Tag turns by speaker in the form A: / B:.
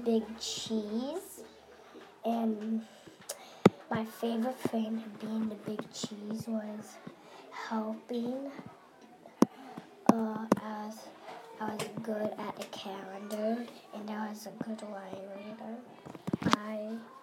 A: big cheese. And my favorite thing of being the big cheese was helping as I was good at the calendar and I was a good line reader. Bye.